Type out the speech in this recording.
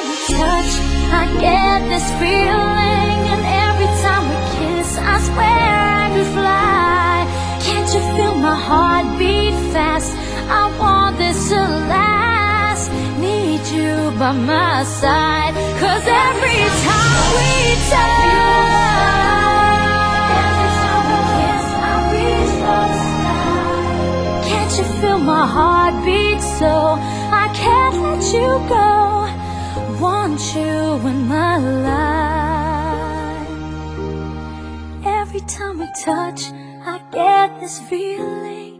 we touch, I get this feeling, and every time we kiss, I swear I could fly. Can't you feel my heart beat fast? I want this to last. Need you by my side, 'cause every time we touch, every time we kiss, I reach for the sky. Can't you feel my heart beat so I can't let you go? Want you in my life. Every time we touch, I get this feeling,